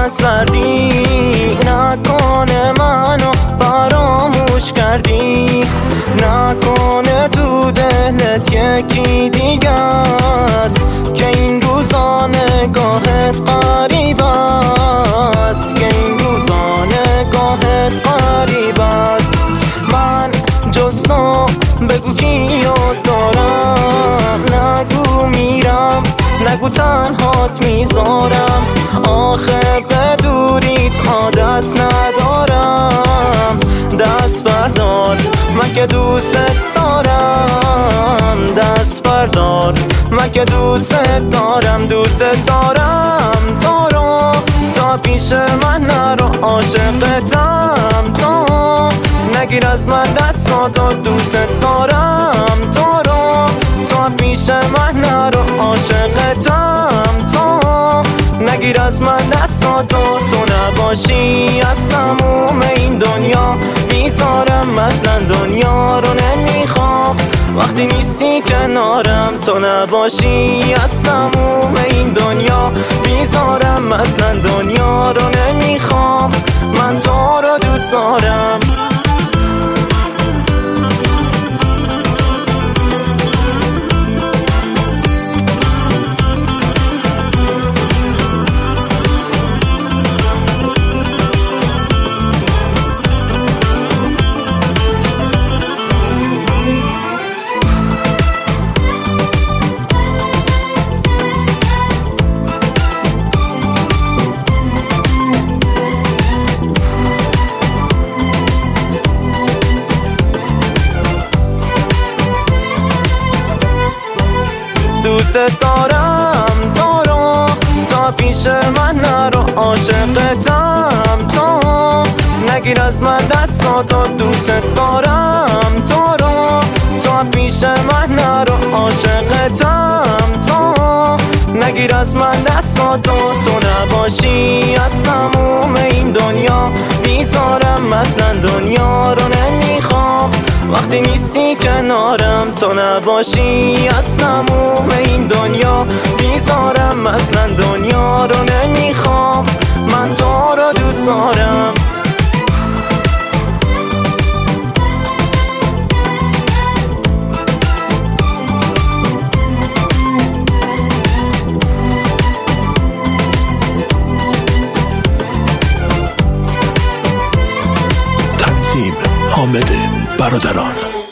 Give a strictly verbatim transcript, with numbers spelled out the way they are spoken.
سردی نکنه منو فراموش کردی، نکنه تو دلت یکی دیگه است که این روزا نگاهت غریب است، که این روزا نگاهت غریب است. من جز تو بگو کیو دارم، نگو میرم نگو تنهات میذارم، آخه به دوریت عادت ندارم. دست بردار من که دوست دارم، دست بردار من که دوست دارم، دوست دارم تو رو، تا پیش من نرو عاشقتم تو، نگیر از من دستاتو، دوست دارم تو رو، تا پیش من نرو عاشقتم تو، نگیر از من دستاتو. تو نباشی از تموم این دنیا بیزارم، مثلا دنیا رو نمیخوام وقتی نیستی کنارم. تو نباشی از تموم این دنیا بیزارم، مثلا دنیا رو نمیخوام، من تو رو دوست دارم. دوست دارم تو رو، تا پیش من نرو عاشقتم تو، نگیر از من دستاتو، دوست دارم تو رو، تا پیش من نرو عاشقتم تو، نگیر از من دستاتو. تو نباشی از تموم این دنیا بیزارم، مثلا دنیا رو نمیخوام وقتی نیستی کنارم. تو نباشی از تموم این دنیا بیزارم، مثلا دنیا رو نمیخوام، من تو رو دوست دارم. تنظیم حامد برادران.